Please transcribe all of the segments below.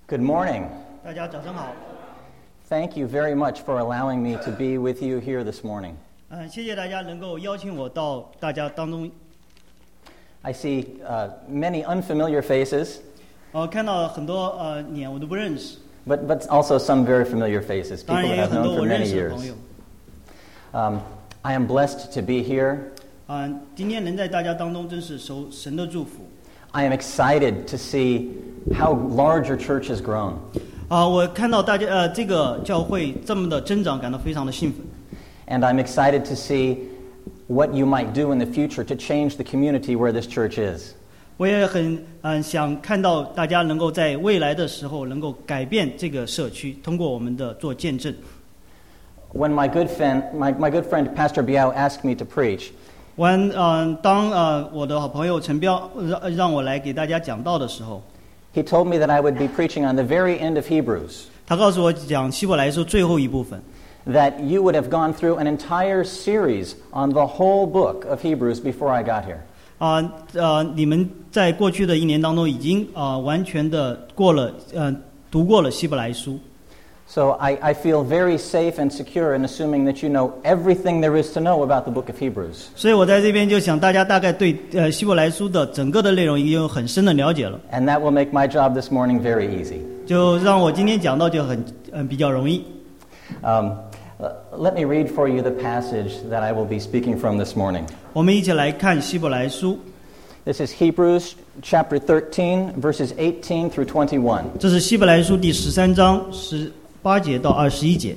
Good morning. 大家早上好。 Thank you very much for allowing me to be with you here this morning. 谢谢大家能够邀请我到大家当中。 I see many unfamiliar faces. 看到很多脸我都不认识。 But also some very familiar faces, people that I've known for many years. I am blessed to be here. 今天能在大家当中真是受神的祝福。 I am excited to see how large your church has grown. 我看到大家这个教会这么的增长，感到非常的兴奋。 And I'm excited to see what you might do in the future to change the community where this church is. 我也很想看到大家能够在未来的时候能够改变这个社区，通过我们的做见证。 When my good friend Pastor Biao asked me to preach, 当我的好朋友陈彪让我来给大家讲道的时候， he told me that I would be preaching on the very end of Hebrews. 他告诉我讲希伯来书最后一部分。 That you would have gone through an entire series on the whole book of Hebrews before I got here. 你们在过去的一年当中已经完全的读过了希伯来书。 So I feel very safe and secure in assuming that you know everything there is to know about the book of Hebrews. 所以我在这边就想大家大概对希伯来书的整个的内容已经有很深的了解了。 And that will make my job this morning very easy. 就让我今天讲到就比较容易。 Let me read for you the passage that I will be speaking from this morning. 我们一起来看希伯来书。 This is Hebrews chapter 13, verses 18 through 21. 这是希伯来书第13章18节到21节。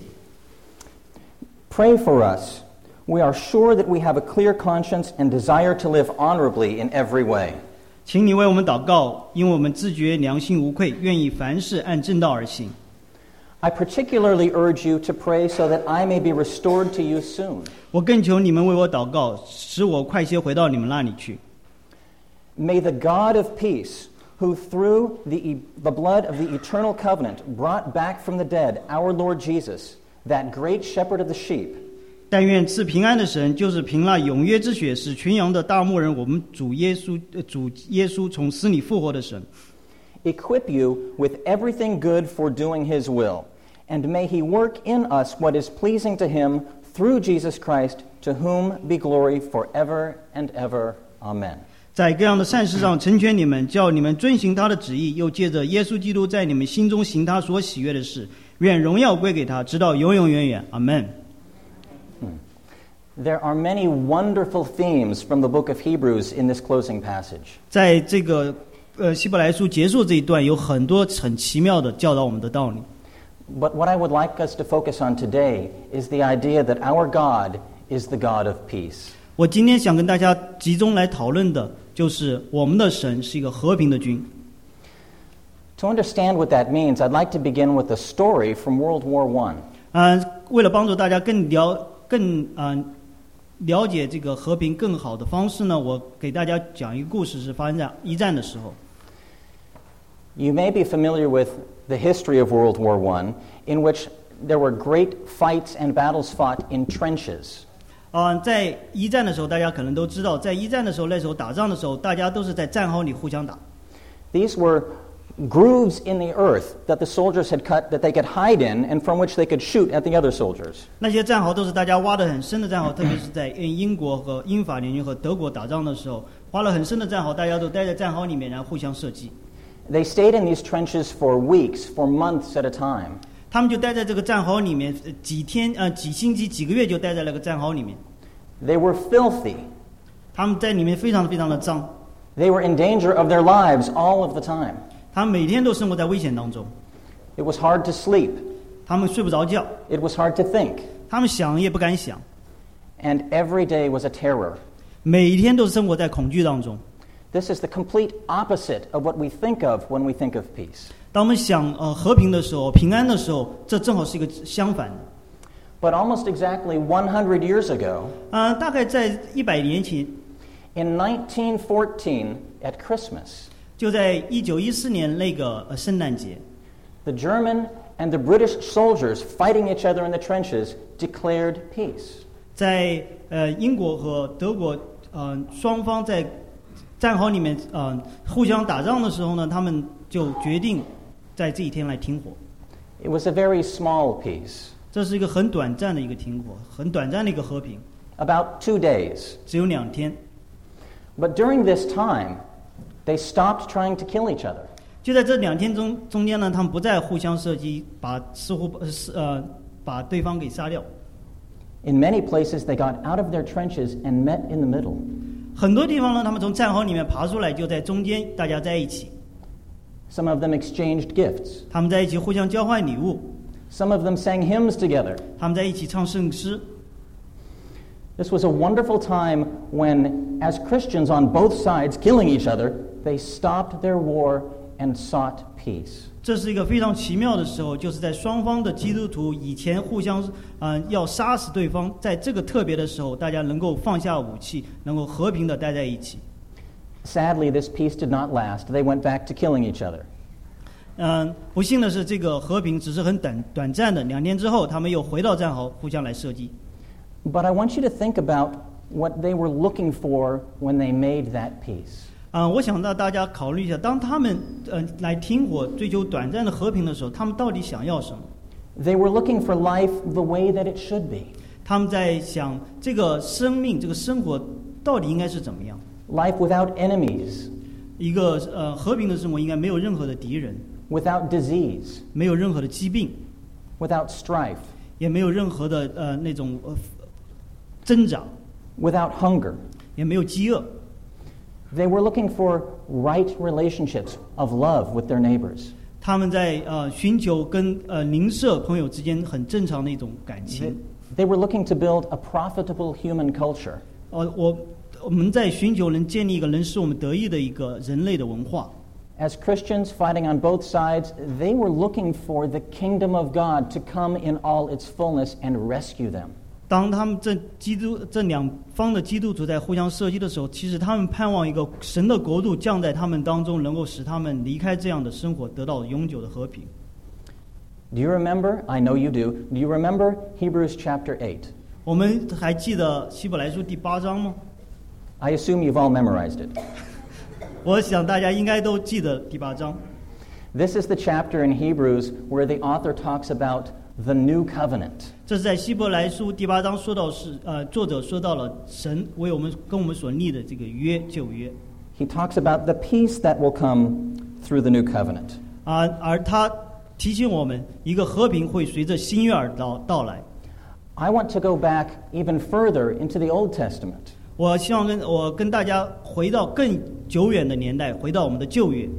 Pray for us. We are sure that we have a clear conscience and desire to live honorably in every way. 请你为我们祷告，因为我们自觉良心无愧，愿意凡事按正道而行。 I particularly urge you to pray so that I may be restored to you soon. 我更求你们为我祷告，使我快些回到你们那里去。 May the God of peace, who through the blood of the eternal covenant brought back from the dead our Lord Jesus, that great shepherd of the sheep, 但愿赐平安的神，就是凭那永约之血使群羊的大牧人，我们主耶稣从死里复活的神， equip you with everything good for doing his will, and may he work in us what is pleasing to him through Jesus Christ, to whom be glory forever and ever. Amen. 在各样的善事上成全你们，叫你们遵行他的旨意，又借着耶稣基督在你们心中行他所喜悦的事，愿荣耀归给他，直到永永远远。阿们。 There are many wonderful themes from the book of Hebrews in this closing passage. 在这个希伯来书结束这一段，有很多很奇妙的教导我们的道理。 But what I would like us to focus on today is the idea that our God is the God of peace. 我今天想跟大家集中来讨论的就是我们的神是一个和平的君。 To understand what that means, I'd like to begin with a story from World War I. 为了帮助大家更了解这个和平更好的方式呢，我给大家讲一个故事，是发生在一战的时候。 You may be familiar with the history of World War I, in which there were great fights and battles fought in trenches. 在一战的时候，大家可能都知道，在一战的时候，那时候打仗的时候，大家都是在战壕里互相打。 These were grooves in the earth that the soldiers had cut that they could hide in, and from which they could shoot at the other soldiers. 那些战壕都是大家挖得很深的战壕，特别是在英国和英法联军和德国打仗的时候，挖了很深的战壕，大家都待在战壕里面，然后互相射击。 They stayed in these trenches for weeks, for months at a time. 他们就待在这个战壕里面，几天、几星期、几个月就待在那个战壕里面。 They were filthy. 他们在里面非常的脏。 They were in danger of their lives all of the time. 他们每天都生活在危险当中。 It was hard to sleep. 他们睡不着觉。 It was hard to think. 他们想也不敢想。 And every day was a terror. 每一天都是生活在恐惧当中。 This is the complete opposite of what we think of when we think of peace. 当我们想和平的时候，平安的时候，这正好是一个相反的。 But almost exactly 100 years ago, 大概在100年前 in 1914 at Christmas, 就在1914年那个圣诞节 the German and the British soldiers fighting each other in the trenches declared peace. 在英国和德国双方在战壕里面互相打仗的时候呢，他们就决定在这一天来停火。 It was a very small peace, 这是一个很短暂的一个停火，很短暂的一个和平， about 2 days. 只有2天。 But during this time, they stopped trying to kill each other. 就在这2天中间呢，他们不再互相射击，把对方给杀掉。 In many places, they got out of their trenches and met in the middle. 很多地方呢，他们从战壕里面爬出来，就在中间，大家在一起。 Some of them exchanged gifts. 他们在一起互相交换礼物， Some of them sang hymns together. 他们在一起唱圣诗。 This was a wonderful time when, as Christians on both sides killing each other, they stopped their war and sought peace. 这是一个非常奇妙的时候，就是在双方的基督徒以前互相要杀死对方，在这个特别的时候，大家能够放下武器，能够和平的待在一起。 Sadly, this peace did not last. They went back to killing each other. 不幸的是，这个和平只是很短暂的，2天之后，他们又回到战壕，互相来射击。 But I want you to think about what they were looking for when they made that peace. 我想让大家考虑一下，当他们来停火、追求短暂的和平的时候，他们到底想要什么？ They were looking for life the way that it should be. 他们在想这个生命、这个生活到底应该是怎么样？ Life without enemies, 一个和平的生活应该没有任何的敌人， without disease, 没有任何的疾病， without strife, 也没有任何的那种挣扎， without hunger. 也没有饥饿。 They were looking for right relationships of love with their neighbors. 他们在寻求跟邻舍朋友之间很正常的一种感情。 They were looking to build a profitable human culture. 我们在寻求能建立一个能使我们得益的一个人类的文化。 As Christians fighting on both sides, they were looking for the kingdom of God to come in all its fullness and rescue them. 当他们这2方的基督徒在互相射击的时候，其实他们盼望一个神的国度降在他们当中，能够使他们离开这样的生活，得到永久的和平。 Do you remember? I know you do. Do you remember Hebrews chapter 8? 我们还记得希伯来书第8章吗？ I assume you've all memorized it. 我想大家应该都记得第8章。 This is the chapter in Hebrews where the author talks about the new covenant. 这是在希伯来书第8章说到作者说到了神为跟我们所立的这个旧约。 He talks about the peace that will come through the new covenant. 而他提醒我们，一个和平会随着新约而到来。 I want to go back even further into the Old Testament. 我希望跟大家回到更久远的年代，回到我们的旧约。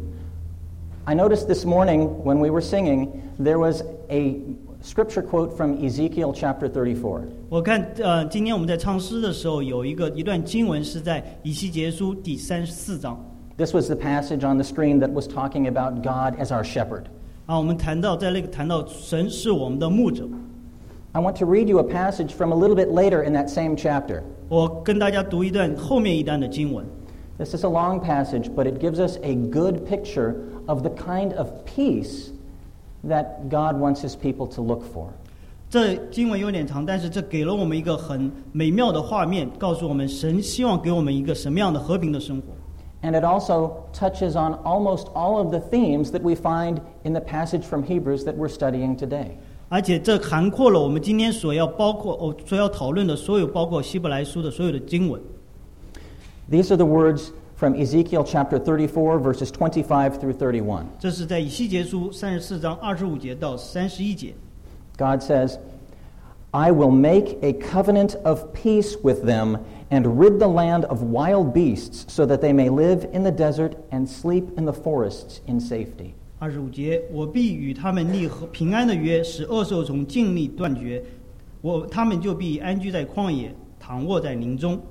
I noticed this morning when we were singing, there was a scripture quote from Ezekiel chapter 34. 我看今天我们在唱诗的时候，有一段经文是在以西结书第34章。 This was the passage on the screen that was talking about God as our shepherd. 我们谈到神是我们的牧者。 I want to read you a passage from a little bit later in that same chapter. 我跟大家读后面一段的经文。 This is a long passage, but it gives us a good picture of the kind of peace that God wants His people to look for. 这经文有点长，但是这给了我们一个很美妙的画面，告诉我们神希望给我们一个什么样的和平的生活。 And it also touches on almost all of the themes that we find in the passage from Hebrews that we're studying today. 而且这涵括了我们今天所要讨论的所有，包括希伯来书的所有的经文。 These are the words from Ezekiel chapter 34, verses 25 through 31. 这是在以西结书34章25节到31节。 God says, I will make a covenant of peace with them and rid the land of wild beasts so that they may live in the desert and sleep in the forests in safety. 25节，我必与他们立平安的约，使恶兽从境内断绝，他们就必安居在旷野，躺卧在林中。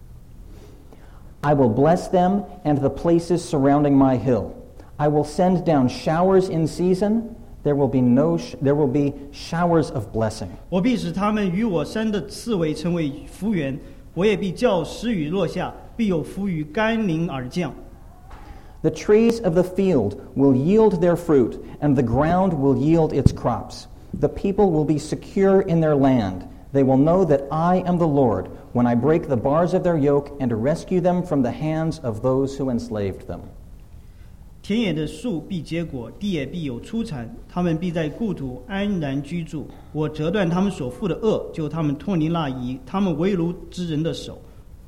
I will bless them and the places surrounding my hill. I will send down showers in season. There will be showers of blessing. 我必使他们与我山的四围成为福源，我也必叫时雨落下，必有福雨甘霖而降。 The trees of the field will yield their fruit, and the ground will yield its crops. The people will be secure in their land. They will know that I am the Lord when I break the bars of their yoke and rescue them from the hands of those who enslaved them. 田野的树必结果，地也必有出产，他们必在故土安然居住。我折断他们所负的恶，救他们脱离那以他们为奴之人的手。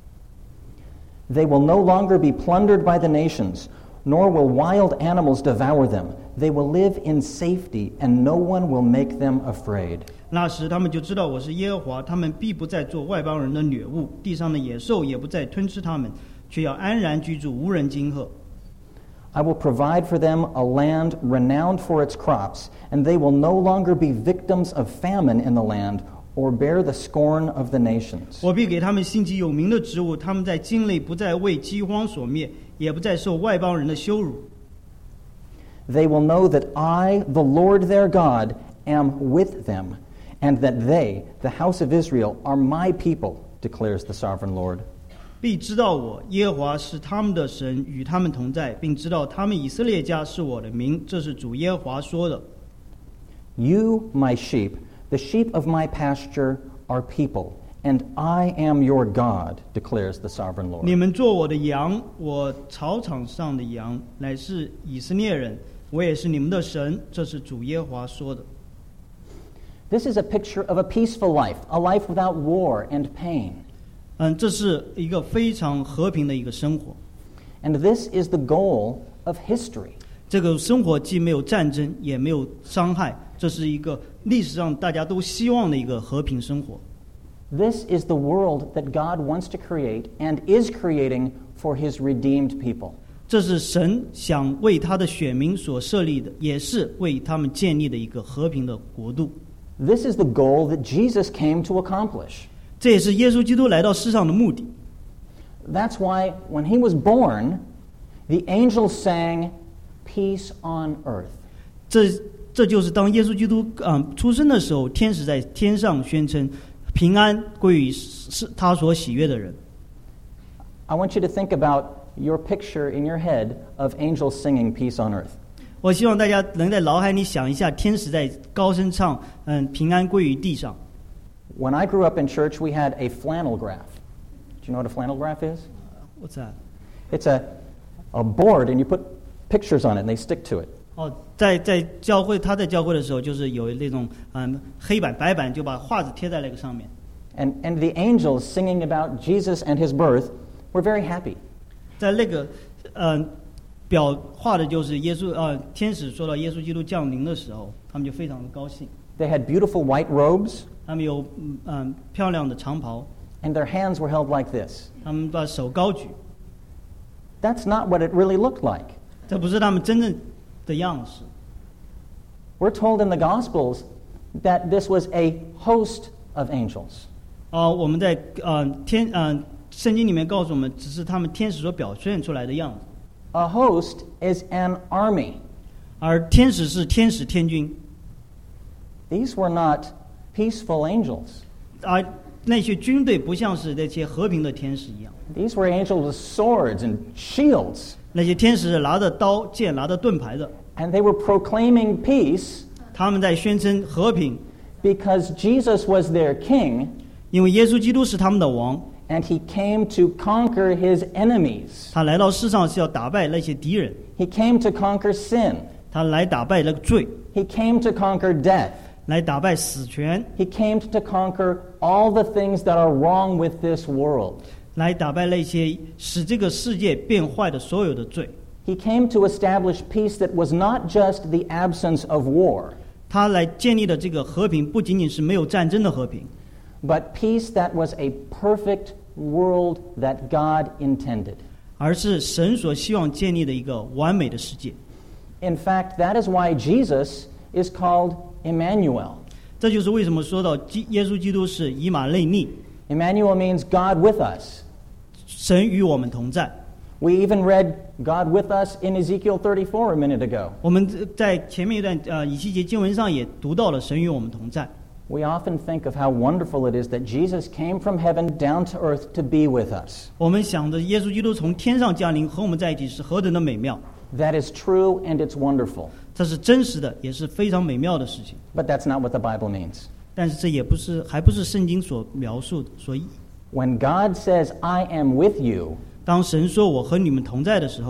They will no longer be plundered by the nations, nor will wild animals devour them. They will live in safety, and no one will make them afraid. 那时他们就知道我是耶和华，他们必不再做外邦人的掠物，地上的野兽也不再吞吃他们，却要安然居住，无人惊吓。 I will provide for them a land renowned for its crops, and they will no longer be victims of famine in the land, or bear the scorn of the nations. 我必给他们兴起有名的植物，他们在境内不再为饥荒所灭，也不再受外邦人的羞辱。 They will know that I, the Lord their God, am with them, and that they, the house of Israel, are my people, declares the sovereign Lord. 必知道我耶和华是他们的神，与他们同在，并知道他们以色列家是我的民，这是主耶和华说的。 You, my sheep, the sheep of my pasture, are people, and I am your God, declares the sovereign Lord. 你们做我的羊，我草场上的羊，乃是以色列人，我也是你们的神，这是主耶和华说的。 This is a picture of a peaceful life, a life without war and pain. 这是一个非常和平的一个生活。 And this is the goal of history. 这个生活既没有战争，也没有伤害，这是一个历史上大家都希望的一个和平生活。 This is the world that God wants to create and is creating for his redeemed people. 这是神想为他的选民所设立的，也是为他们建立的一个和平的国度。 This is the goal that Jesus came to accomplish. 这也是耶稣基督来到世上的目的。 That's why when he was born, the angels sang, "Peace on earth." 这就是当耶稣基督出生的时候，天使在天上宣称平安归于是他所喜悦的人。 I want you to think about your picture in your head of angels singing "Peace on earth." 我希望大家能在脑海里想一下，天使在高声唱平安归于地上。 When I grew up in church, we had a flannel graph. Do you know what a flannel graph is? What's that? It's a board, and you put pictures on it, and they stick to it. 在教会，他在教会的时候，就是有那种黑板白板，就把画子贴在那个上面。 And the angels singing about Jesus and his birth were very happy. 在那个表画的就是耶稣天使说到耶稣基督降临的时候，他们就非常的高兴。 They had beautiful white robes. 他们有漂亮的长袍。 And their hands were held like this. 他们把手高举。 That's not what it really looked like. 这不是他们真正的样式。 We're told in the Gospels that this was a host of angels. 我们在圣经里面告诉我们，只是他们天使所表现出来的样子。 A host is an army. 而天使是天使天军。 These were not peaceful angels. 而那些军队不像是那些和平的天使一样。 These were angels with swords and shields. 那些天使拿着刀剑，拿着盾牌的。 And they were proclaiming peace. 他们在宣称和平。 Because Jesus was their king. 因为耶稣基督是他们的王。 And he came to conquer his enemies. 他来到世上是要打败那些敌人。 He came to conquer sin. 他来打败那个罪。 He came to conquer death. 来打败死权。 He came to conquer all the things that are wrong with this world. 来打败那些使这个世界变坏的所有的罪。 He came to establish peace that was not just the absence of war. 他来建立的这个和平，不仅仅是没有战争的和平。 But peace that was a perfect world that God intended. 而是神所希望建立的一个完美的世界。 In fact, that is why Jesus is called Emmanuel. 这就是为什么说到耶稣基督是以马内利。 Emmanuel means God with us. 神与我们同在。 We even read God with us in Ezekiel 34 a minute ago. 我们在前面一段以西结经文上也读到了神与我们同在。 We often think of how wonderful it is that Jesus came from heaven down to earth to be with us. 我们想着耶稣基督从天上降临和我们在一起是何等的美妙。 That is true and it's wonderful. 这是真实的，也是非常美妙的事情。 But that's not what the Bible means. 但是这也还不是圣经所描述的。所以 When God says, "I am with you," 当神说我和你们同在的时候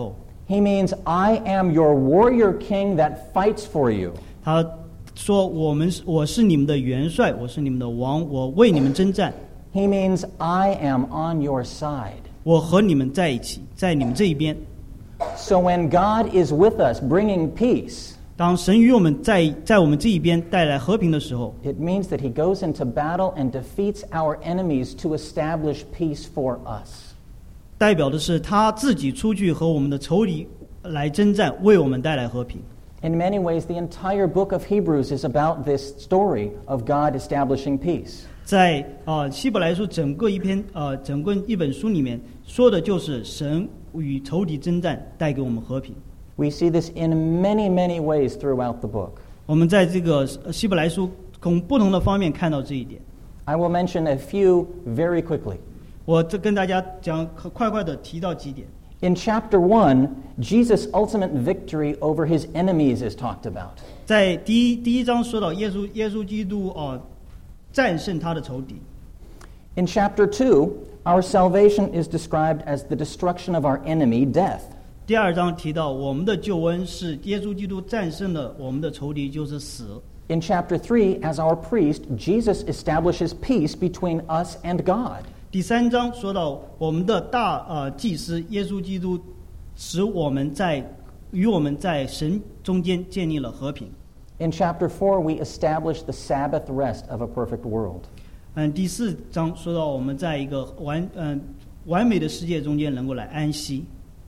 He means, I am your warrior king that fights for you. 他说我是你们的元帅，我是你们的王，我为你们征战。 He means, I am on your side. 我和你们在一起，在你们这一边。 So when God is with us, bringing peace, 当神与我们在我们这一边带来和平的时候， it means that he goes into battle and defeats our enemies to establish peace for us. 代表的是他自己出去和我们的仇敌来征战，为我们带来和平。 In many ways, the entire book of Hebrews is about this story of God establishing peace. 在希伯来书整个一本书里面说的就是神与仇敌征战，带给我们和平。 We see this in many, many ways throughout the book. 我们在这个希伯来书从不同的方面看到这一点。 I will mention a few very quickly. 我这跟大家讲，快的提到几点。 In chapter 1, Jesus' ultimate victory over his enemies is talked about. 在第一章说到耶稣基督战胜他的仇敌。 In chapter 2, our salvation is described as the destruction of our enemy, death. 第二章提到我们的救恩是耶稣基督战胜了我们的仇敌，就是死。 In chapter 3, as our priest, Jesus establishes peace between us and God. 第三章说到我们的大祭司耶稣基督，使我们与我们在神中间建立了和平。 In chapter 4, we establish the Sabbath rest of a perfect world. 第四章说到我们在一个完美的世界中间能够来安息。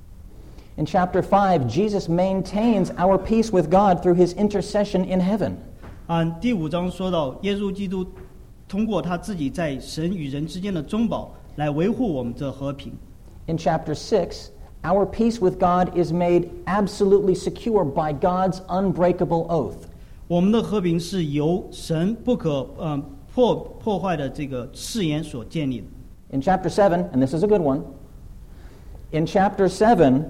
In chapter 5, Jesus maintains our peace with God through his intercession in heaven. 第五章说到耶稣基督通过他自己在神与人之间的中保来维护我们的和平。 In chapter 6, our peace with God is made absolutely secure by God's unbreakable oath. 我们的和平是由神不可破坏的这个誓言所建立的。 In chapter 7, and this is a good one, in chapter 7,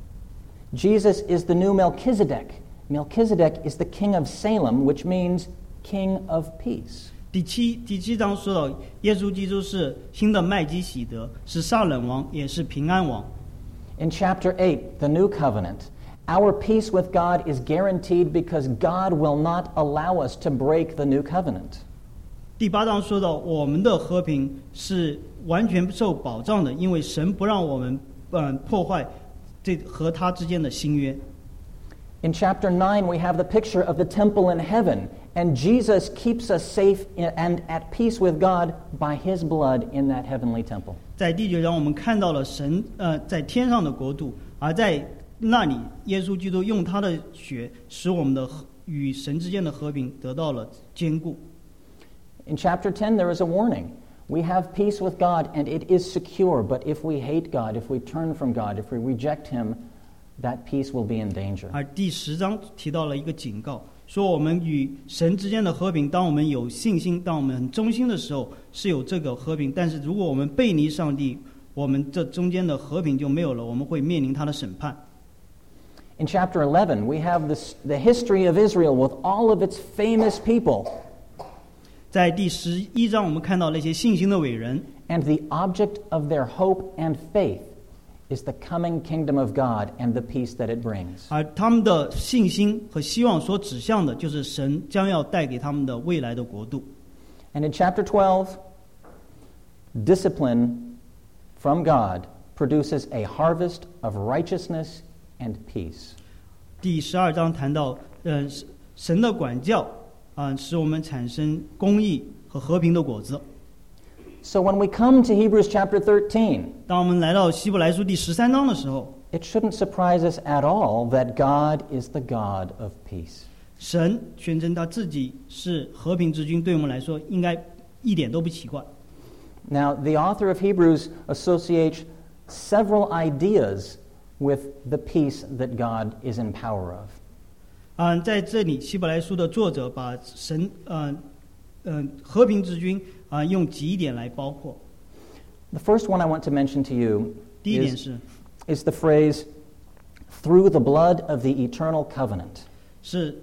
Jesus is the new Melchizedek. Melchizedek is the king of Salem, which means king of peace. 第七章说到耶稣基督是新的麦基洗德，是撒冷王，也是平安王。 In chapter 8, the new covenant, our peace with God is guaranteed because God will not allow us to break the new covenant. 第八章说到我们的和平是完全受保障的，因为神不让我们破坏这和他之间的新约。 In chapter 9, we have the picture of the temple in heaven, and Jesus keeps us safe and at peace with God by his blood in that heavenly temple. 在第九章，我们看到了神在天上的国度，而在那里，耶稣基督用他的血使我们的与神之间的和平得到了坚固。 In chapter 10, there is a warning. We have peace with God, and it is secure, but if we hate God, if we turn from God, if we reject him, that peace will be in danger. 而第10章提到了一个警告，说我们与神之间的和平，当我们有信心，当我们很忠心的时候，是有这个和平；但是如果我们背离上帝，我们这中间的和平就没有了，我们会面临他的审判。 In chapter 11, we have the history of Israel with all of its famous people. 在第11章，我们看到那些信心的伟人， And the object of their hope and faith is the coming kingdom of God and the peace that it brings. 而他们的信心和希望所指向的，就是神将要带给他们的未来的国度。 And in chapter 12, discipline from God produces a harvest of righteousness and peace. 第12章谈到，神的管教使我们产生公义和和平的果子。 So when we come to Hebrews chapter 13, 当我们来到希伯来书第13章的时候， it shouldn't surprise us at all that God is the God of peace. 神宣称他自己是和平之君，对我们来说应该一点都不奇怪。 Now, the author of Hebrews associates several ideas with the peace that God is in power of. 在这里，希伯来书的作者把神和平之君用几点来包括。 The first one I want to mention to you 第一点是 is the phrase, through the blood of the eternal covenant. 是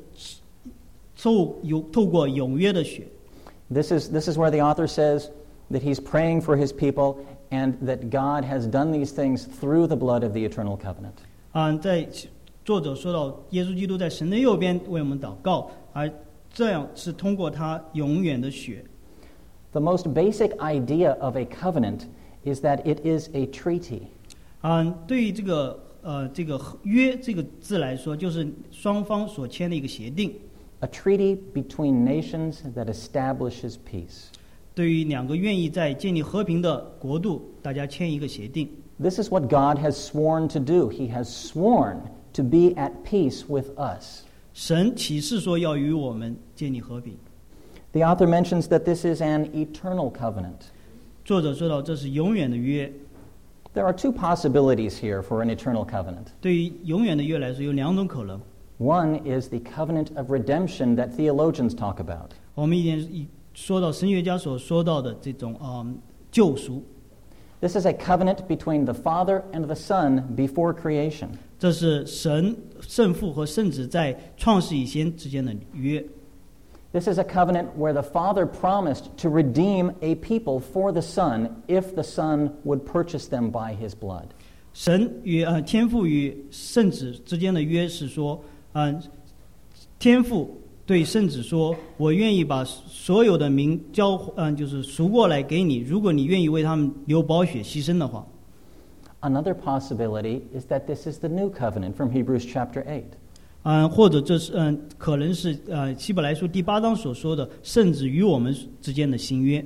透过永约的血。 This is where the author says that he's praying for his people and that God has done these things through the blood of the eternal covenant. 在作者说到耶稣基督在神的右边为我们祷告，而这样是通过他永远的血。 The most basic idea of a covenant is that it is a treaty. 对于这个约这个字来说，就是双方所签的一个协定。 A treaty between nations that establishes peace. 对于两个愿意在建立和平的国度，大家签一个协定。 This is what God has sworn to do. He has sworn to be at peace with us. 神起誓说要与我们建立和平。 The author mentions that this is an eternal covenant. 作者说到这是永远的约。 There are two possibilities here for an eternal covenant. 对于永远的约来说，有两种可能。 One is the covenant of redemption that theologians talk about. 我们说到神学家所说到的这种救赎。 This is a covenant between the Father and the Son before creation. 这是圣父和圣子在创世以前之间的约。 This is a covenant where the Father promised to redeem a people for the Son if the Son would purchase them by his blood. 神与天父与圣子之间的约是说，天父对圣子说：“我愿意把所有的民就是赎过来给你，如果你愿意为他们流宝血牺牲的话。” Another possibility is that this is the new covenant from Hebrews chapter 8. 或者这是可能是希伯来书第8章所说的圣子与我们之间的新约。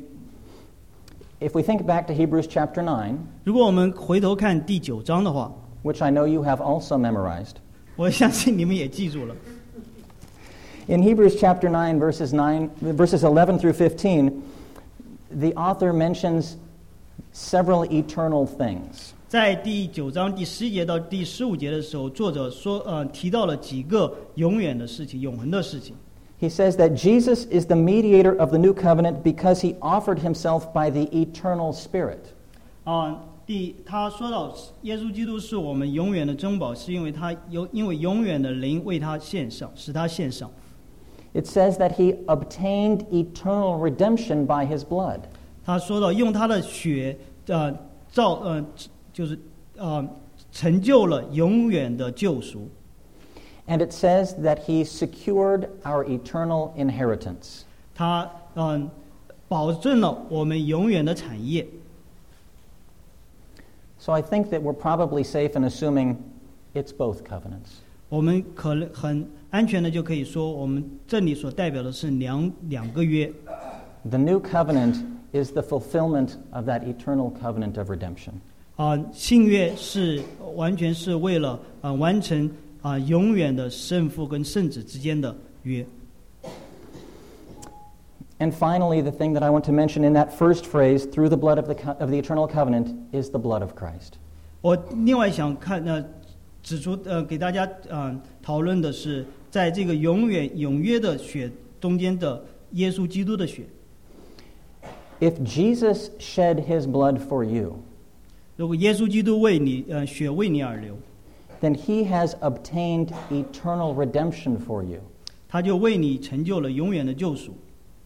If we think back to Hebrews chapter 9, 如果我们回头看第9章的话， which I know you have also memorized. 我相信你们也记住了。 In Hebrews chapter 9, verses 11 through 15, the author mentions several eternal things. 在第9章第11节到第15节的时候，作者提到了几个永远的事情、永恒的事情。 He says that Jesus is the mediator of the new covenant because he offered himself by the eternal Spirit. 他说到耶稣基督是我们永远的珍宝，是因为因为永远的灵为他献上，使他献上。 It says that he obtained eternal redemption by his blood. 他说到用他的血就是成就了永远的救赎。 And it says that he secured our eternal inheritance. 他保证了我们永远的产业。 So I think that we're probably safe in assuming it's both covenants. 我们可能很安全的就可以说，我们这里所代表的是两个约。 The new covenant is the fulfillment of that eternal covenant of redemption. 新约是完全是为了完成永远的圣父跟圣子之间的约。 And finally, the thing that I want to mention in that first phrase, through the blood of the eternal covenant, is the blood of Christ. 我另外想指出给大家讨论的是，在这个永约的血中间的耶稣基督的血。 If Jesus shed his blood for you, 如果耶稣基督血为你而流， then he has obtained eternal redemption for you. 他就为你成就了永远的救赎。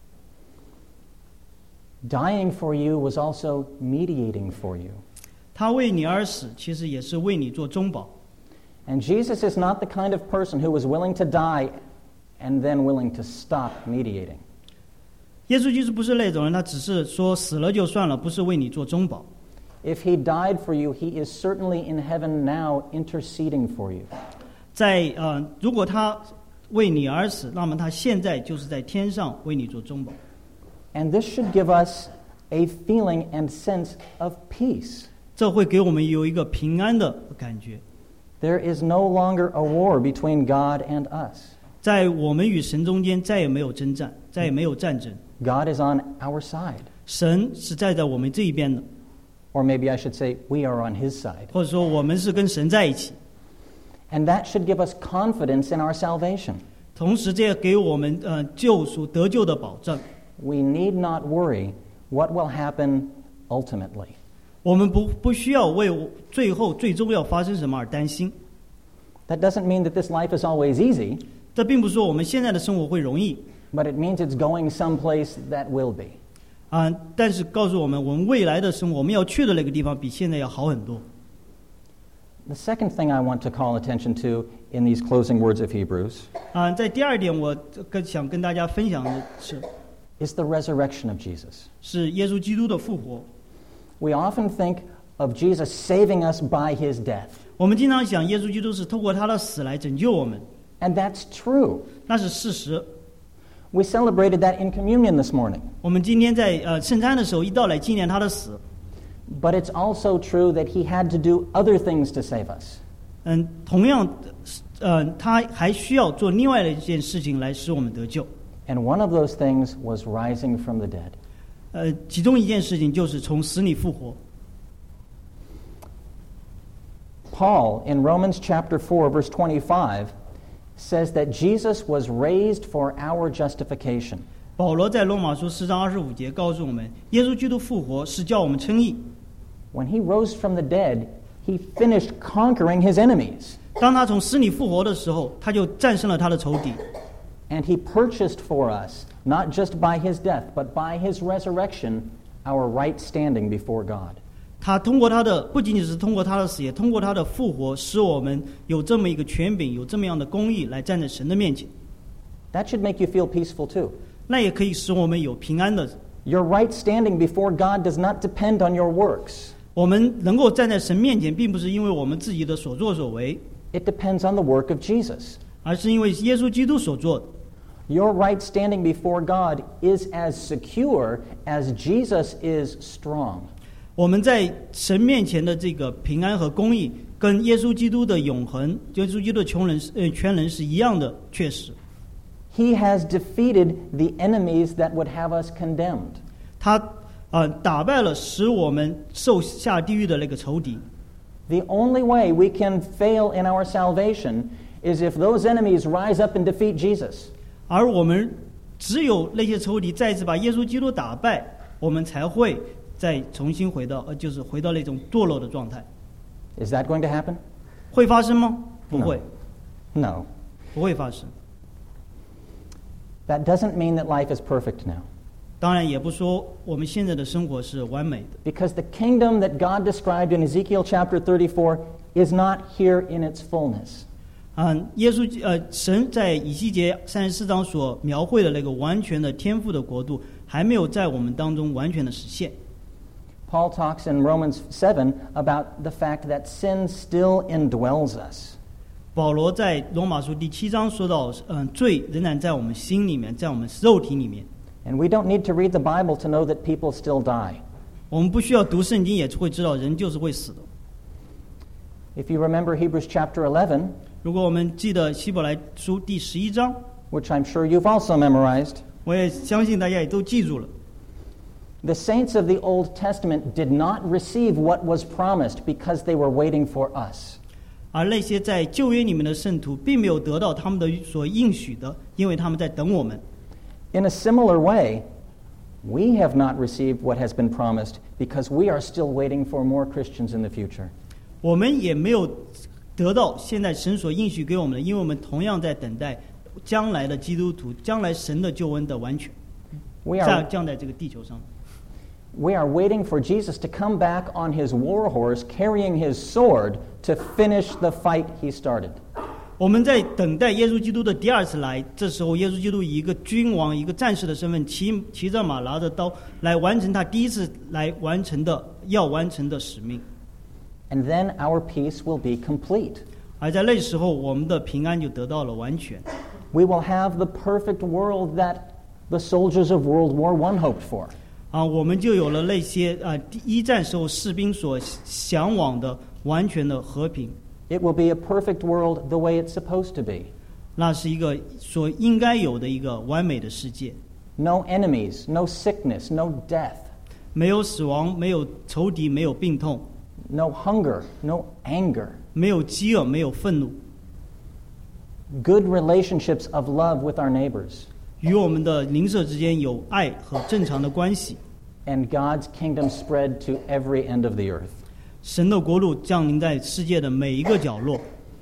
Dying for you was also mediating for you. 他为你而死，其实也是为你做中保。 And Jesus is not the kind of person who was willing to die and then willing to stop mediating. 耶稣基督不是那种人，他只是说死了就算了，不是为你做中保。 If he died for you, he is certainly in heaven now interceding for you. 如果他为你而死，那么他现在就是在天上为你做中保。 And this should give us a feeling and sense of peace. 这会给我们有一个平安的感觉。 There is no longer a war between God and us. 在我们与神中间再也没有征战，再也没有战争。 God is on our side. 神是站在我们这一边的。 Or maybe I should say, we are on his side. 或者说我们是跟神在一起。 And that should give us confidence in our salvation. 同时这也给我们救赎得救的保证。 We need not worry what will happen ultimately. 我们不需要为最终要发生什么而担心。 That doesn't mean that this life is always easy. 这并不是说我们现在的生活会容易。 But it means it's going someplace that will be. 但是告诉我们，我们未来的生活，我们要去的那个地方比现在要好很多。 The second thing I want to call attention to in these closing words of Hebrews 在第二点，我想跟大家分享的 is the resurrection of Jesus. 是耶稣基督的复活。 We often think of Jesus saving us by his death. 我们经常想，耶稣基督是透过他的死来拯救我们， And that's true. 那是事实。 We celebrated that in communion this morning. 我们今天在圣餐的时候，一道来纪念他的死。 But it's also true that he had to do other things to save us. 同样，他还需要做另外的一件事情来使我们得救。 And one of those things was rising from the dead. 其中一件事情就是从死里复活。 Paul, in Romans chapter 4, verse 25, says that Jesus was raised for our justification. 保罗在罗马书4章25节告诉我们，耶稣基督复活是叫我们称义。 When he rose from the dead, he finished conquering his enemies. 当他从死里复活的时候，他就战胜了他的仇敌。 And he purchased for us, not just by his death, but by his resurrection, our right standing before God. 他通过他的，不仅仅是通过他的死，也通过他的复活，使我们有这么一个权柄，有这么样的公义来站在神的面前。 That should make you feel peaceful too. 那也可以使我们有平安的。 Your right standing before God does not depend on your works. 我们能够站在神面前，并不是因为我们自己的所作所为， It depends on the work of Jesus. 而是因为耶稣基督所做的。 Your right standing before God is as secure as Jesus is strong. 我们在神面前的这个平安和公义，跟耶稣基督的永恒、耶稣基督的全能是一样的确实。 He has defeated the enemies that would have us condemned. 他打败了使我们受下地狱的那个仇敌。 The only way we can fail in our salvation is if those enemies rise up and defeat Jesus. 而我们只有那些仇敌再次把耶稣基督打败，我们才会再重新回到就是回到那种堕落的状态。 Is that going to happen? 会发生吗？不会。 No. 不会发生。 That doesn't mean that life is perfect now. 当然也不说我们现在的生活是完美的。 Because the kingdom that God described in Ezekiel chapter 34 is not here in its fullness. 神在以西结34章所描绘的那个完全的天父的国度，还没有在我们当中完全的实现。 Paul talks in Romans 7 about the fact that sin still indwells us. 保罗在罗马书第7章说到，罪仍然在我们心里面，在我们肉体里面。 And we don't need to read the Bible to know that people still die. 我们不需要读圣经也会知道人就是会死的。 If you remember Hebrews chapter 11, 如果我们记得希伯来书第11章， which I'm sure you've also memorized, 我也相信大家也都记住了。 the saints of the Old Testament did not receive what was promised because they were waiting for us. 而那些在旧约里面的圣徒并没有得到他们的所应许的，因为他们在等我们。 In a similar way, we have not received what has been promised because we are still waiting for more Christians in the future. 我们也没有得到现在神所应许给我们的，因为我们同样在等待将来的基督徒，将来神的救恩的完全，降在这个地球上。 We are waiting for Jesus to come back on his war horse, carrying his sword to finish the fight he started. 我们在等待耶稣基督的第二次来，这时候耶稣基督以一个君王、一个战士的身份，骑着马，拿着刀，来完成他第一次来完成的要完成的使命。 And then our peace will be complete. 而在那时候，我们的平安就得到了完全。 We will have the perfect world that the soldiers of World War I hoped for. 我们就有了那些第一战时候士兵所向往的完全的和平。 It will be a perfect world the way it's supposed to be. 那是一个所应该有的一个完美的世界。 No enemies, no sickness, no death. 没有死亡，没有仇敌，没有病痛。 No hunger, no anger. 没有饥饿，没有愤怒。 Good relationships of love with our neighbors. 与我们的邻舍之间有爱和正常的关系。 And God's kingdom spread to every end of the earth. 神的国度降临在世界的每一个角落。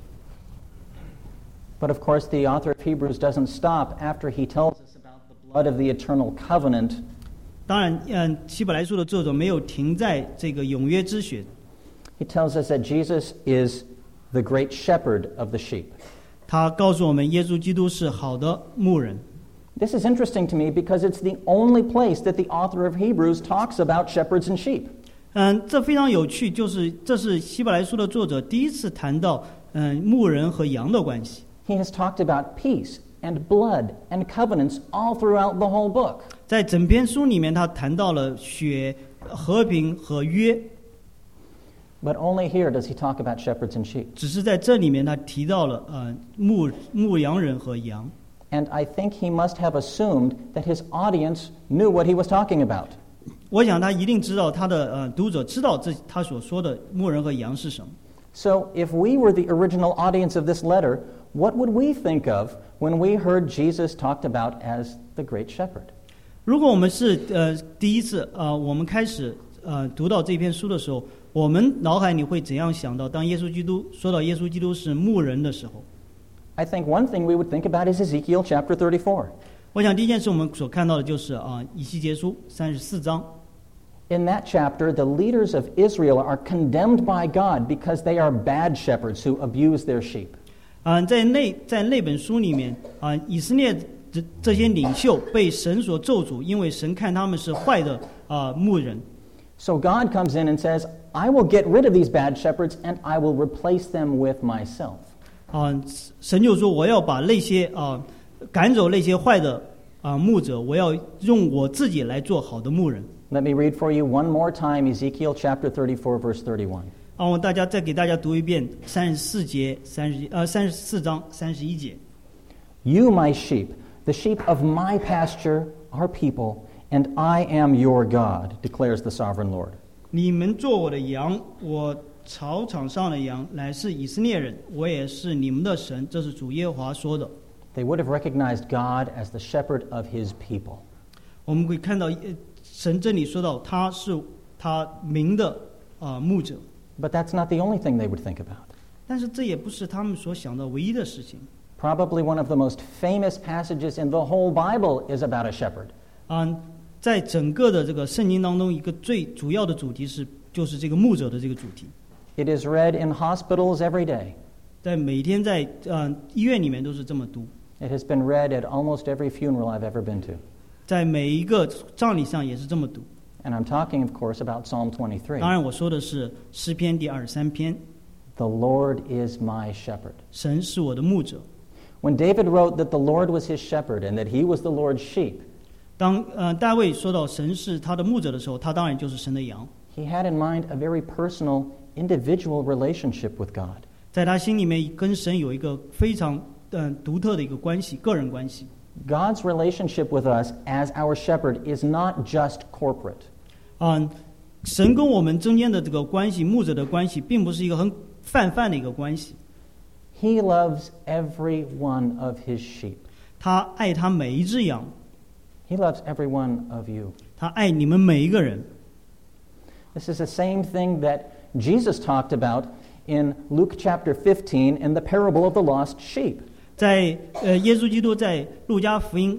But of course, the author of Hebrews doesn't stop after he tells us about the blood of the eternal covenant. 当然，希伯来书的作者没有停在这个永约之血。 He tells us that Jesus is the great shepherd of the sheep. 他告诉我们，耶稣基督是好的牧人。 This is interesting to me because it's the only place that the author of Hebrews talks about shepherds and sheep. 这非常有趣，这是希伯来书的作者第一次谈到牧人和羊的关系。 He has talked about peace and blood and covenants all throughout the whole book. 在整篇书里面，他谈到了血、和平和约。 But only here does he talk about shepherds and sheep. 只是在这里面，他提到了牧羊人和羊。 And I think he must have assumed that his audience knew what he was talking about. 我想他一定知道他的读者知道他所说的牧人和羊是什么。 So if we were the original audience of this letter, what would we think of when we heard Jesus talked about as the great shepherd? 如果我们是第一次我们开始读到这篇书的时候，我们脑海里会怎样想到？当耶稣基督说到耶稣基督是牧人的时候， I think one thing we would think about is Ezekiel chapter 34. 我想第一件事我们所看到的就是以西结书34章。 In that chapter, the leaders of Israel are condemned by God because they are bad shepherds who abuse their sheep. 在那本书里面以色列这些领袖被神所咒诅，因为神看他们是坏的牧人。 So God comes in and says, I will get rid of these bad shepherds and I will replace them with myself. 神就说我要把那些赶走那些坏的牧者，我要用我自己来做好的牧人。 Let me read for you one more time Ezekiel chapter 34 verse 31. 我再给大家读一遍34章31节。 You, my sheep, the sheep of my pasture, are people, and I am your God, declares the sovereign Lord. 你们做我的羊，我草场上的羊，乃是以色列人，我也是你们的神，这是主耶和华说的。 They would have recognized God as the shepherd of his people. 我们可以看到神这里说到他是他民的牧者。 But that's not the only thing they would think about. 但是这也不是他们所想到唯一的事情。 Probably one of the most famous passages in the whole Bible is about a shepherd. 在整个的这个圣经当中，一个最主要的主题就是这个牧者的这个主题。 It is read in hospitals every day. 在每天在医院里面都是这么读。 It has been read at almost every funeral I've ever been to. 在每一个葬礼上也是这么读。 And I'm talking, of course, about Psalm 23. 当然，我说的是诗篇第23篇。 The Lord is my shepherd. 神是我的牧者。 When David wrote that the Lord was his shepherd and that he was the Lord's sheep, 当大卫说到神是他的牧者的时候，他当然就是神的羊。 he had in mind a very personal, individual relationship with God. 在他心里面跟神有一个非常独特的一个关系，个人关系。 God's relationship with us as our shepherd is not just corporate. 神跟我们中间的这个关系，牧者的关系，并不是一个很泛泛的一个关系。 He loves every one of his sheep. 他爱他每一只羊。 He loves every one of you. 他爱你们每一个人。 This is the same thing that Jesus talked about in Luke chapter 15 in the parable of the lost sheep. 在耶稣基督在路加福音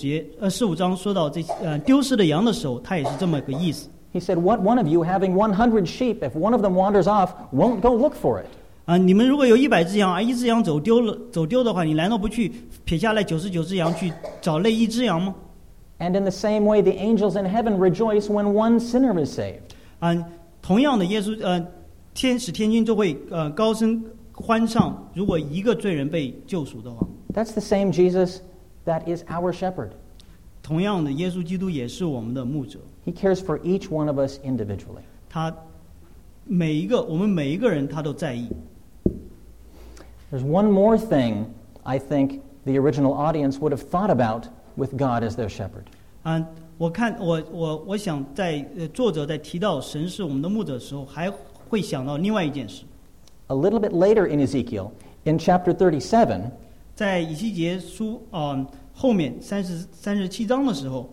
15章说到丢失的羊的时候，他也是这么个意思。 He said, "What one of you having 100 sheep, if one of them wanders off, won't go look for it?" 你们如果有100只羊，而一只羊走丢的话，你难道不去撇下来99只羊去找那一只羊吗？ And in the same way, the angels in heaven rejoice when one sinner is saved. 同样的，天使天君就会高声欢唱，如果一个罪人被救赎的话。 That's the same Jesus that is our shepherd. 同样的，耶稣基督也是我们的牧者。 He cares for each one of us individually. 我们每一个人他都在意。 There's one more thing I think the original audience would have thought about with God as their shepherd. 我想作者在提到神是我们的牧者的时候，还会想到另外一件事。 A little bit later in Ezekiel, in chapter 37, 在以西结书后面37章的时候，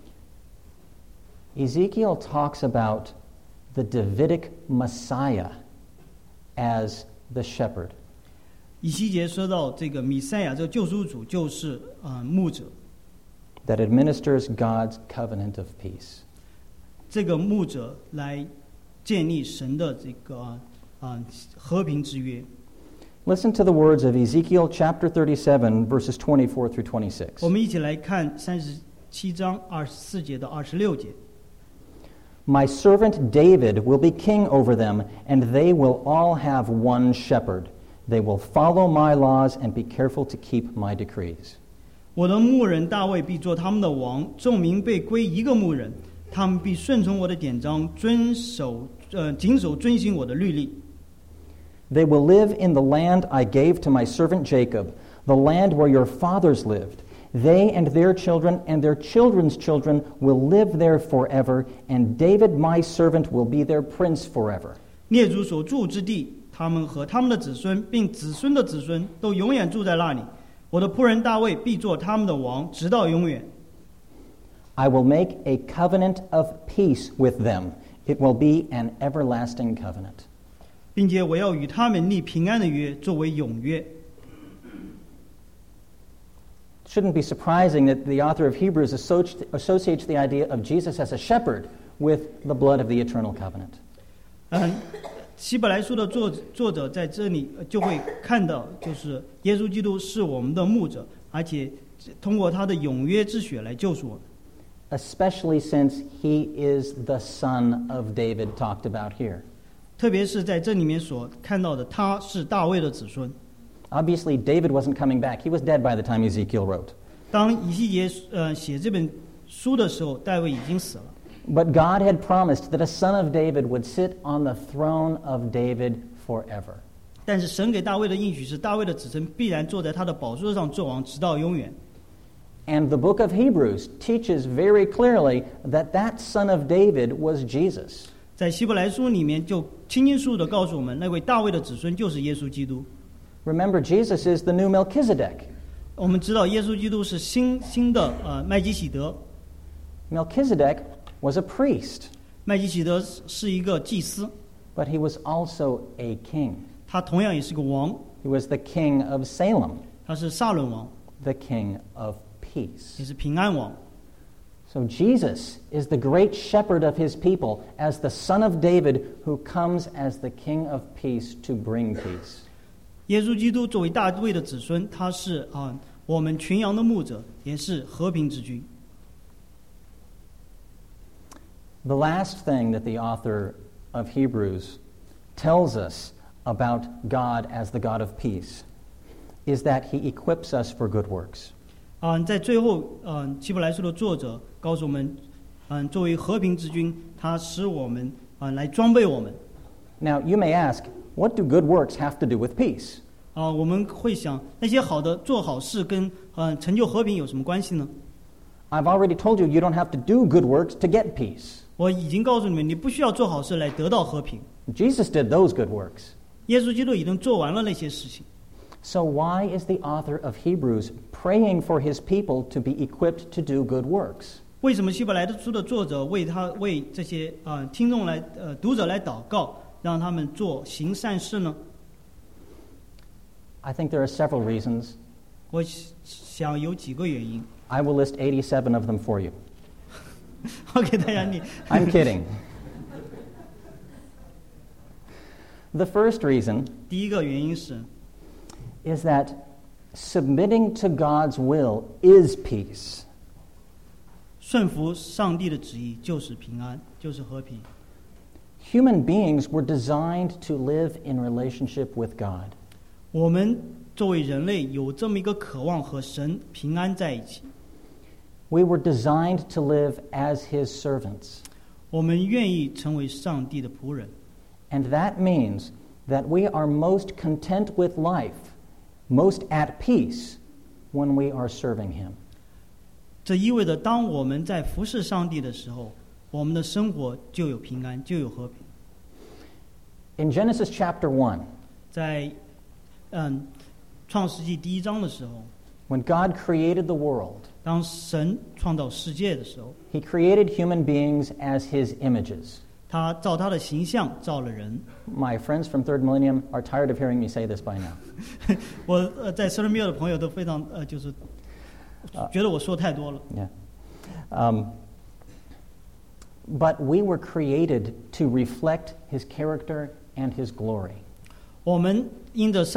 Ezekiel talks about the Davidic Messiah as the shepherd. 以西结说到这个弥赛亚，这个救赎主就是牧者。 That administers God's covenant of peace. 这个牧者来建立神的这个和平之约。 Listen to the words of Ezekiel chapter 37, verses 24 through 26. 我们一起来看37章24节到26节。 My servant David will be king over them, and they will all have one shepherd. They will follow my laws and be careful to keep my decrees. 我的牧人大卫必做他们的王，众民被归一个牧人，他们必顺从我的典章，谨守遵行我的律例。 They will live in the land I gave to my servant Jacob, the land where your fathers lived. They and their children and their children's children will live there forever, and David my servant will be their prince forever. 列祖所住之地，他们和他们的子孙，并子孙的子孙，都永远住在那里。我的仆人大卫必做他们的王，直到永远。 I will make a covenant of peace with them. It will be an everlasting covenant. 并且我要与他们立平安的约，作为永约。 Shouldn't be surprising that the author of Hebrews associates the idea of Jesus as a shepherd with the blood of the eternal covenant. 希伯来书的作者在这里就会看到，就是耶稣基督是我们的牧者，而且通过他的永约之血来救赎我们。 Especially since he is the son of David talked about here. 特别是在这里面所看到的，他是大卫的子孙。 Obviously, David wasn't coming back. He was dead by the time Ezekiel wrote. 当以西结写这本书的时候，大卫已经死了。 But God had promised that a son of David would sit on the throne of David forever. 但是神给大卫的应许是，大卫的子孙必然坐在他的宝座上做王，直到永远。 And the book of Hebrews teaches very clearly that that son of David was Jesus. 在希伯来书里面就清清楚楚地告诉我们，那位大卫的子孙就是耶稣基督。 Remember, Jesus is the new Melchizedek. 我们知道耶稣基督是新的麦基洗德。 Melchizedek was a priest. 麦基洗德是一个祭司， But he was also a king. 他同样也是个王， He was the king of Salem, 他是撒伦王， the king of peace. 也是平安王。 So Jesus is the great shepherd of his people as the son of David who comes as the king of peace to bring peace. 耶稣基督作为大卫的子孙，他是我们群羊的牧者，也是和平之君。 The last thing that the author of Hebrews tells us about God as the God of peace is that he equips us for good works. 在最后，希伯来书的作者告诉我们，作为和平之君，他使我们来装备我们。 Now, you may ask, what do good works have to do with peace? 我们会想，那些好的做好事跟成就和平有什么关系呢？ I've already told you you don't have to do good works to get peace. 我已经告诉你们，你不需要做好事来得到和平。 Jesus did those good works. 耶稣基督已经做完了那些事情。 So why is the author of Hebrews praying for his people to be equipped to do good works? 为什么希伯来书的作者为这些听众读者来祷告，让他们行善事呢？ I think there are several reasons. 我想有几个原因。 I will list 87 of them for you. 我给大家念。 I'm kidding. The first reason 第一个原因是 is that submitting to God's will is peace. 顺服上帝的旨意就是平安，就是和平。 Human beings were designed to live in relationship with God. 我们作为人类有这么一个渴望和神平安在一起。 We were designed to live as His servants. 我们愿意成为上帝的仆人。 And that means that we are most content with life, most at peace, when we are serving Him. 这意味着当我们在服侍上帝的时候，我们的生活就有平安，就有和平。 In Genesis chapter 1, 在创世纪第1章的时候， when God created the world, 当神创造世界的时候， He created human beings as His images. 他照他的形象造了人。 My friends from Third Millennium are tired of hearing me say this by now. 我在瑟伦米尔的朋友都非常就是觉得我说太多了。 Yeah. But we were created to reflect His character and His glory. 我们因着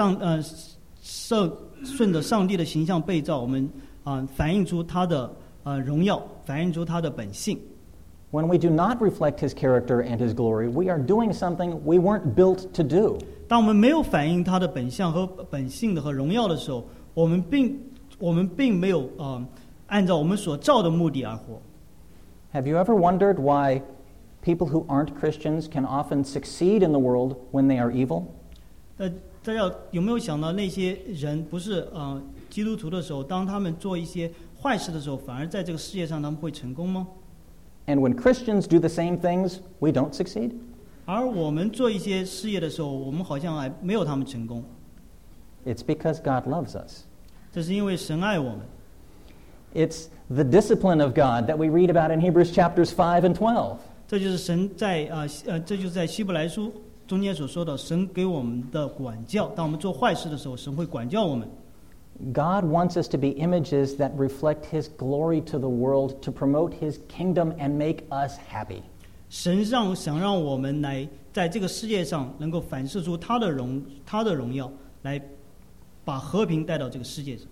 顺着上帝的形象被造，我们反映出他的荣耀，反映出他的本性。 When we do not reflect His character and His glory, we are doing something we weren't built to do. 当我们没有反映他的本相和本性的和荣耀的时候，我们并没有按照我们所造的目的而活。 Have you ever wondered why people who aren't Christians can often succeed in the world when they are evil? 大家有没有想到那些人不是基督徒的时候，当他们做一些坏事的时候，反而在这个世界上他们会成功吗？ And when Christians do the same things, we don't succeed? 而我们做一些事业的时候，我们好像还没有他们成功。 It's because God loves us. 这是因为神爱我们。 It's the discipline of God that we read about in Hebrews chapters 5 and 12. 这就是神这就是在希伯来书中间所说的，神给我们的管教。当我们做坏事的时候，神会管教我们。 God wants us to be images that reflect His glory to the world, to promote His kingdom and make us happy. 神想让我们来在这个世界上能够反射出他的荣耀，来把和平带到这个世界上。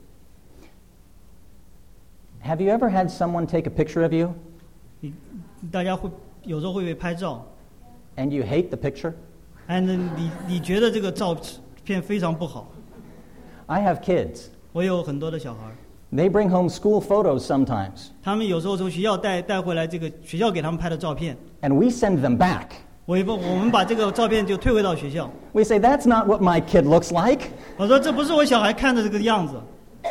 Have you ever had someone take a picture of you 大家有时候会被拍照， and you hate the picture? 你觉得这个照片非常不好。 I have kids. 我有很多的小孩， They bring home school photos sometimes, 他们有时候从学校带回来这个学校给他们拍的照片， and we send them back. 我们把这个照片就退回到学校。 We say, that's not what my kid looks like. 我说这不是我小孩看的这个样子。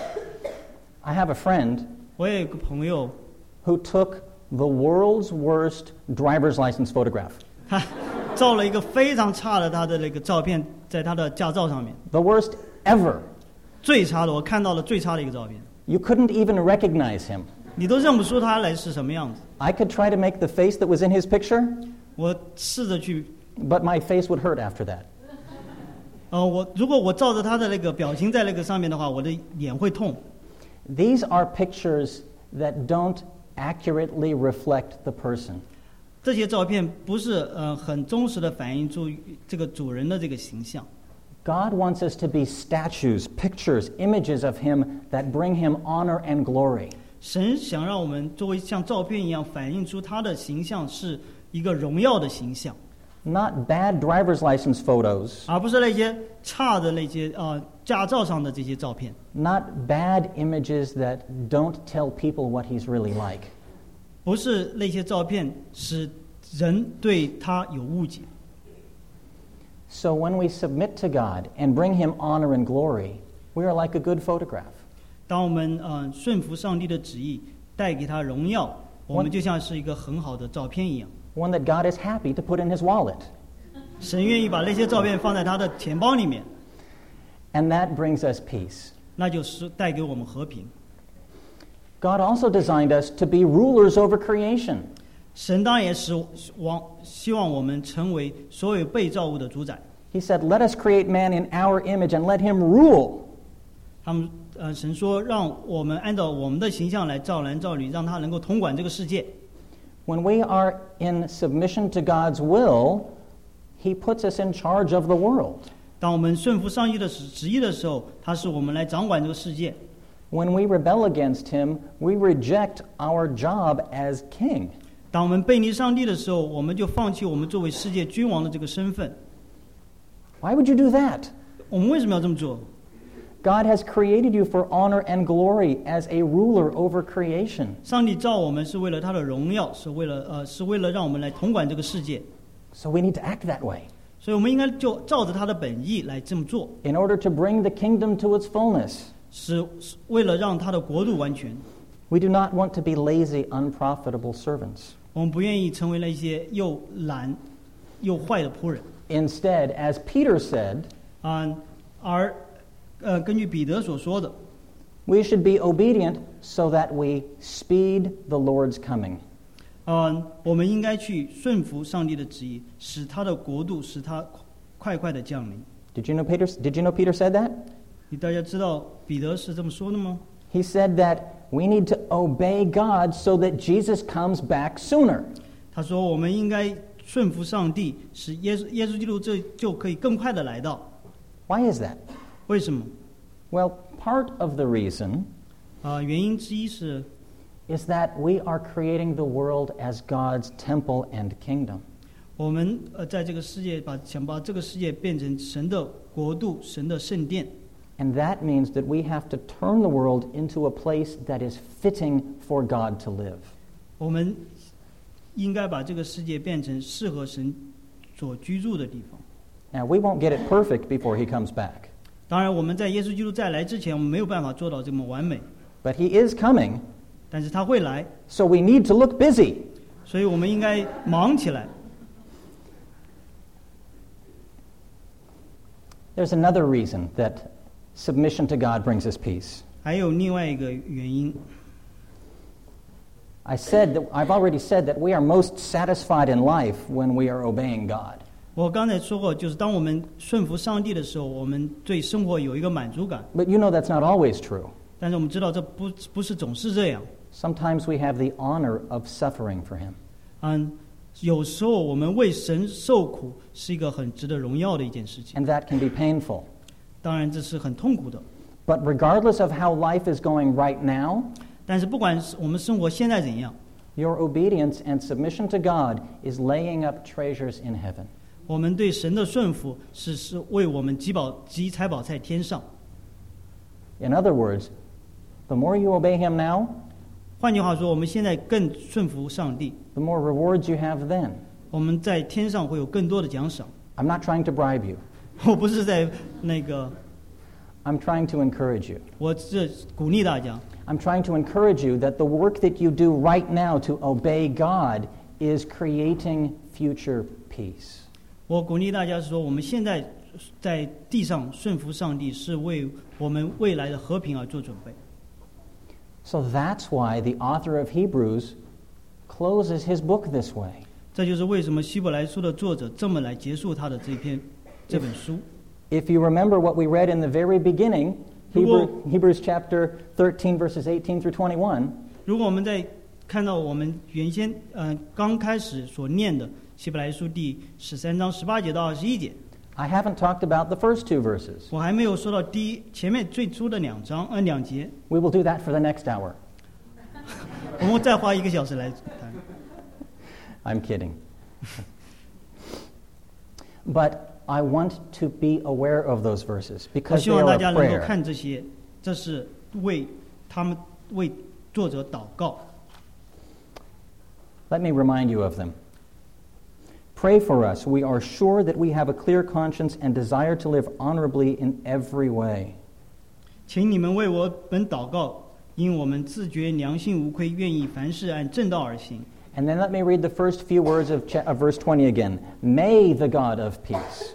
I have a friend 我有一个朋友， who took the world's worst driver's license photograph. 他照了一个非常差的他的那个照片，在他的驾照上面， The worst ever. 最差的，我看到了最差的一个照片， You couldn't even recognize him. 你都认不出他来是什么样子。 I could try to make the face that was in his picture, 我试着去， but my face would hurt after that. 如果我照着他的那个表情在那个上面的话，我的脸会痛。 These are pictures that don't accurately reflect the person. 这些照片不是很忠实的反映出这个主人的这个形象。 God wants us to be statues, pictures, images of Him that bring Him honor and glory. 神想让我们作为像照片一样反映出他的形象是一个荣耀的形象， Not bad driver's license photos, 而不是那些差的那些驾照上的这些照片， not bad images that don't tell people what He's really like. 不是那些照片使人对他有误解。 So when we submit to God and bring Him honor and glory, we are like a good photograph. 当我们顺服上帝的旨意，带给他荣耀，我们就像是一个很好的照片一样。 One that God is happy to put in His wallet. 神愿意把那些照片放在他的钱包里面， And that brings us peace. 那就是带给我们和平。 God also designed us to be rulers over creation. 神当然也希望我们成为所有被造物的主宰。 He said, let us create man in our image and let him rule. 神说让我们按照我们的形象来造男造女，让他能够统管这个世界。 When we are in submission to God's will, He puts us in charge of the world. 当我们顺服上帝的旨意的时候，他是我们来掌管这个世界。 When we rebel against Him, we reject our job as king. 当我们背离上帝的时候，我们就放弃我们作为世界君王的这个身份。 Why would you do that? 我们为什么要这么做？ God has created you for honor and glory as a ruler over creation. 上帝造我们是为了他的荣耀，是为了让我们来统管这个世界， So we need to act that way 所以我们应该就照着他的本意来这么做， in order to bring the kingdom to its fullness. 是为了让他的国度完全。 We do not want to be lazy, unprofitable servants. 我们不愿意成为那些又懒又坏的仆人。 Instead, as Peter said, 根据彼得所说的， we should be obedient so that we speed the Lord's coming. 我们应该去顺服上帝的旨意，使他的国度，使他快快的降临。 Did you know Peter said that? 大家知道彼得是这么说的吗？ He said that we need to obey God so that Jesus comes back sooner. 他说我们应该顺服上帝，使耶稣基督就可以更快的来到。 Why is that? 为什么？ Well, part of the reason 原因之一是 is that we are creating the world as God's temple and kingdom. 我们在这个世界想把这个世界变成神的国度、神的圣殿。 And that means that we have to turn the world into a place that is fitting for God to live. 我们应该把这个世界变成适合神所居住的地方。 Now, we won't get it perfect before he comes back. 当然，我们在耶稣基督再来之前，我们没有办法做到这么完美， But he is coming, 但是他会来， so we need to look busy. 所以我们应该忙起来。 There's another reason that submission to God brings us peace. 还有另外一个原因， I've already said that we are most satisfied in life when we are obeying God. 我刚才说过，就是当我们顺服上帝的时候，我们对生活有一个满足感。 But you know that's not always true. 但是我们知道这不是总是这样。 Sometimes we have the honor of suffering for him. 有时候我们为神受苦是一个很值得荣耀的一件事情。 And that can be painful. 当然这是很痛苦的。 But regardless of how life is going right now, 但是不管我们生活现在怎样， your obedience and submission to God is laying up treasures in heaven. 我们对神的顺服是为我们积财宝在天上。 In other words, the more you obey him now, 换句话说，我们现在更顺服上帝， the more rewards you have then. 我们在天上会有更多的奖赏。 I'm not trying to bribe you. 我不是在那个， I'm trying to encourage you. 我是鼓励大家， I'm trying to encourage you that the work that you do right now to obey God is creating future peace. 我鼓励大家说，我们现在在地上顺服上帝，是为我们未来的和平而做准备。 So that's why the author of Hebrews closes his book this way. 这就是为什么希伯来书的作者这么来结束他的这本书。 If you remember what we read in the very beginning, Hebrews chapter 13, verses 18 through 21, 如果我们在看到我们原先刚开始所念的希伯来书第13章18节到21节， I haven't talked about the first two verses. 我还没有说到前面最初的2节， We will do that for the next hour. 我们再花1个小时来谈。 I'm kidding. But I want to be aware of those verses 我 because 希 they 望 are 大 a 家能够 prayer. 看这些，这是为作者祷告。 Let me remind you of them. Pray for us. We are sure that we have a clear conscience and desire to live honorably in every way. 请你们为我们祷告，因我们自觉良心无愧，愿意凡事按正道而行。 And then let me read the first few words of verse 20 again. May the God of peace.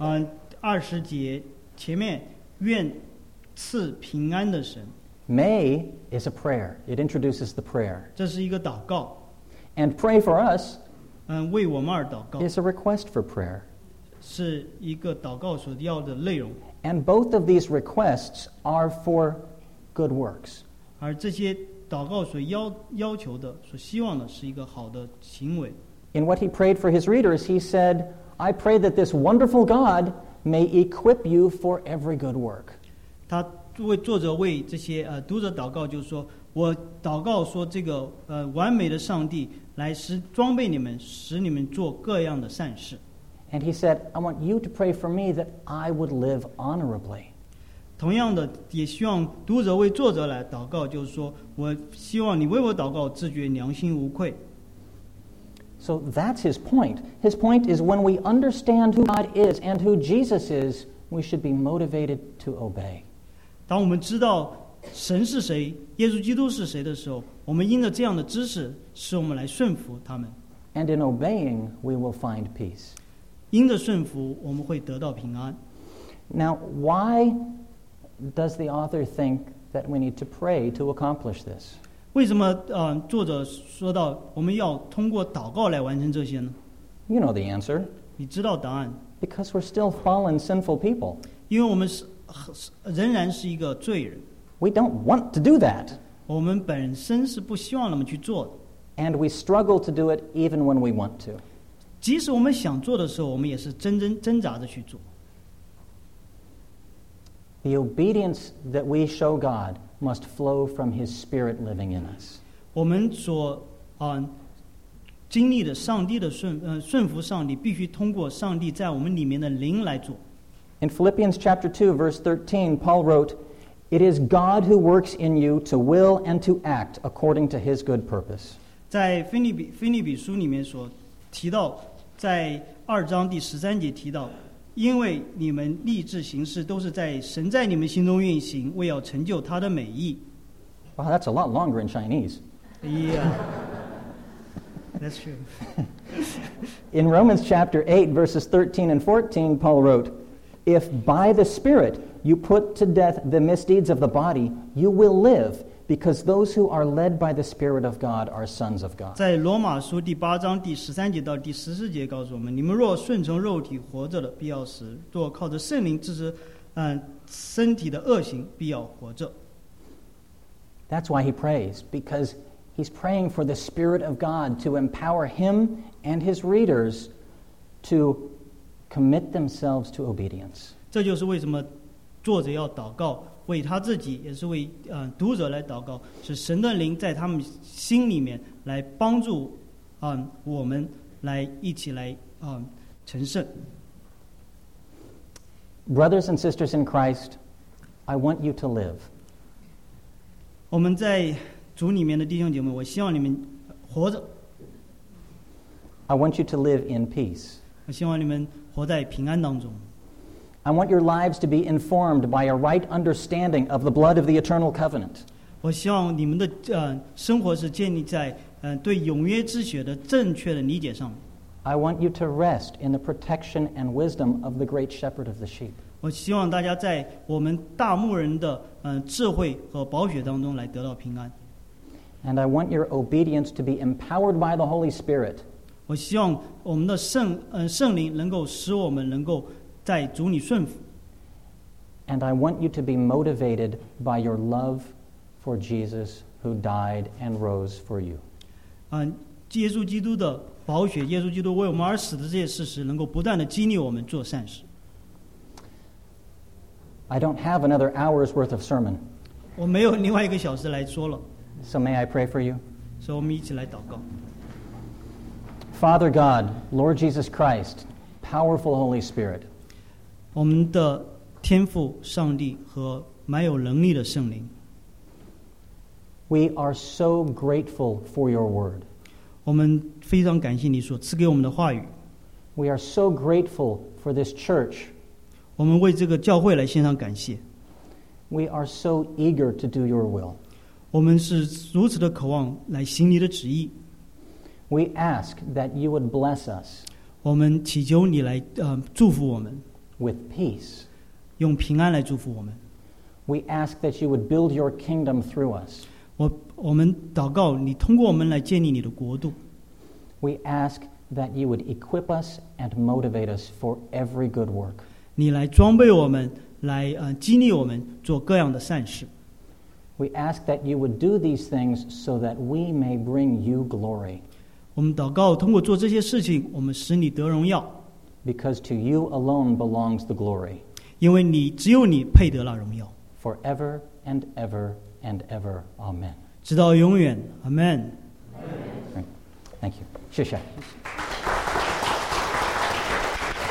20节前面愿赐平安的神， May is a prayer. It introduces the prayer. 这是一个祷告。 And pray for us 为我们而祷告， is a request for prayer. 是一个祷告所要的内容。 And both of these requests are for good works. 而这些祷告所要求的、所希望的是一个好的行为。 In what he prayed for his readers, he said, I pray that this wonderful God may equip you for every good work. 他作者为这些读者祷告，就是说我祷告说这个完美的上帝来装备你们，使你们做各样的善事。 And he said, I want you to pray for me that I would live honorably. 同样的，也希望读者为作者来祷告，就是说我希望你为我祷告，自觉良心无愧。 So that's his point. His point is when we understand who God is and who Jesus is, we should be motivated to obey. 当我们知道神是谁，耶稣基督是谁的时候，我们因着这样的知识，使我们来顺服他们。 And in obeying, we will find peace. 因着顺服，我们会得到平安。 Now, why does the author think that we need to pray to accomplish this? 为什么作者说到我们要通过祷告来完成这些呢？ You know the answer. 你知道答案， Because we're still fallen, sinful people. 因为我们仍然是一个罪人， We don't want to do that. 我们本身是不希望那么去做的。 And we struggle to do it even when we want to. 即使我们想做的时候，我们也是挣扎着去做。 The obedience that we show God must flow from His Spirit living in us. 我们所经历的上帝的顺服上帝，必须通过上帝在我们里面的灵来做。 In Philippians chapter 2, verse 13, Paul wrote, "It is God who works in you to will and to act according to His good purpose." 在腓立比书里面所提到，在2章第13节提到，因为你们立志行事都是在神在你们心中运行，为要成就他的美意。 Wow, that's a lot longer in Chinese. Yeah, that's true. In Romans chapter 8, verses 13 and 14, Paul wrote, "If by the Spirit you put to death the misdeeds of the body, you will live, because those who are led by the Spirit of God are sons of God." 在罗马书第8章第13节到第14节告诉我们：你们若顺从肉体活着的，必要死；若靠着圣灵支持身体的恶行，必要活着。 That's why he prays, because he's praying for the Spirit of God to empower him and his readers to commit themselves to obedience. 这就是为什么作者要祷告，为他自己，也是为读者来祷告，使神的灵在他们心里面来帮助我们来一起来成圣。 Brothers and sisters in Christ, I want you to live. 我们在主里面的弟兄姐妹，我希望你们活着， I want you to live in peace. 我希望你们活在平安当中。 I want your lives to be informed by a right understanding of the blood of the eternal covenant. 我希望你们的生活是建立在对永约之血的正确的理解上面。 I want you to rest in the protection and wisdom of the great shepherd of the sheep. 我希望大家在我们大牧人的智慧和宝血当中来得到平安。 And I want your obedience to be empowered by the Holy Spirit. 我希望我们的圣灵能够使我们能够在主里顺服。 And I want you to be motivated by your love for Jesus who died and rose for you. 耶稣基督的宝血，耶稣基督为我们而死的这些事实，能够不断的激励我们做善事。 I don't have another hour's worth of sermon, 我没有另外1个小时来说了， so may I pray for you? 所以我们一起来祷告。 Father God, Lord Jesus Christ, powerful Holy Spirit, 我们的天父上帝和满有能力的圣灵， we are so grateful for your word. 我们非常感谢你所赐给我们的话语。 We are so grateful for this church. 我们为这个教会来献上感谢。 We are so eager to do your will. 我们是如此的渴望来行你的旨意。 We ask that you would bless us 我们祈求你来祝福我们， with peace. 用平安来祝福我们。 We ask that you would build your kingdom through us. 我们祷告你通过我们来建立你的国度。 We ask that you would equip us and motivate us for every good work. 你来装备我们，来激励我们做各样的善事。 We ask that you would do these things so that we may bring you glory. 我们祷告，通过做这些事情，我们使你得荣耀， Because to you alone belongs the glory, 因为只有你配得了荣耀， forever and ever and ever. Amen. 直到永远。阿们。 Thank you. 谢谢。